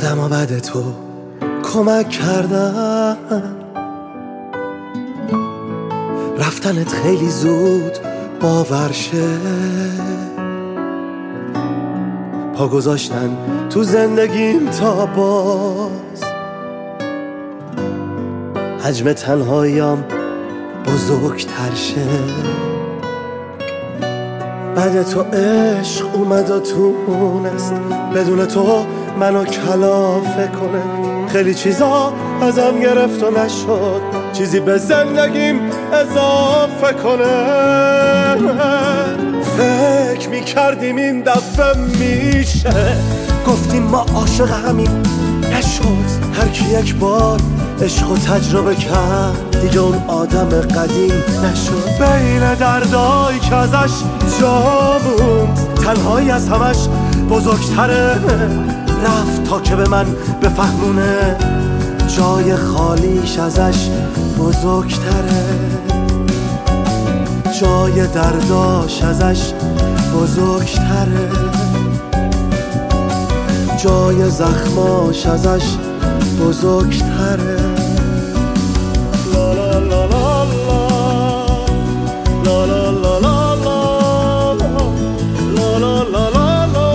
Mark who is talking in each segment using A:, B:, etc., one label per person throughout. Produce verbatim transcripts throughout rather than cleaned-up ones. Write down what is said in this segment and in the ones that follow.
A: آدم بعد تو کمک کردن، رفتنت خیلی زود باور شه، پا گذاشتن تو زندگیم تا باز حجم تنهاییم بزرگتر شه. بعد تو عشق اومد و تونست بدون تو منو کلافه کنه، خیلی چیزا ازم گرفت و نشد چیزی به زندگیم اضافه کنه. فکر میکردیم این دفعه میشه، گفتیم ما عاشق همین، نشد. هر کی یک بار عشق و تجربه کرد دیگه اون آدم قدیم نشد. بین دردایی که ازش جا موند تنهایی از همش بزرگتره، رفت تا که به من بفهمونه جای خالیش ازش بزرگتره، جای درداش ازش بزرگتره، جای زخماش ازش بزرگتره. لا لا لا لا لا لا لا لا لا لا لا لا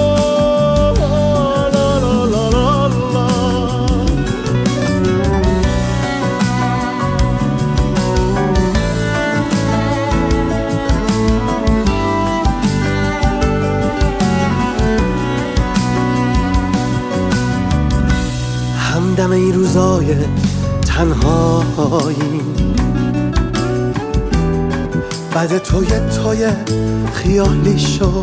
A: همدم این روزای تنهایی، بعد تو یه تای خیالی شد.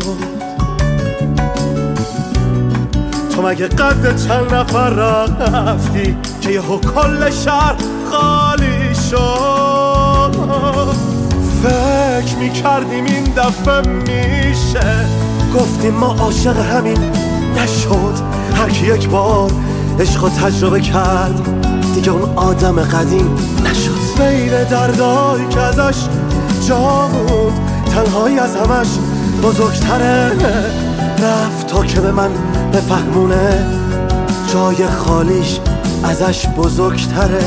A: تو مگه قد چند نفر رفتی که یهو کل شهر خالی شد؟ فکر میکردیم این دفعه میشه، گفتیم ما عاشق همین، نشد. هر کی یک بار عشق و تجربه کرد دیگه اون آدم قدیم نشد. بین دردایی که ازش جا موند تنهایی از همش بزرگتره، رفت تا که به من بفهمونه جای خالیش ازش بزرگتره،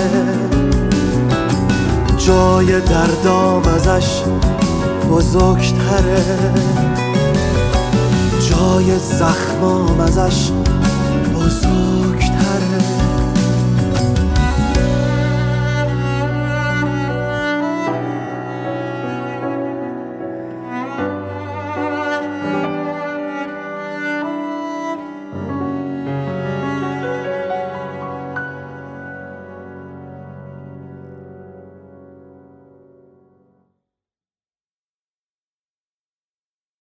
A: جای دردام ازش بزرگتره، جای زخمام ازش بزرگتره.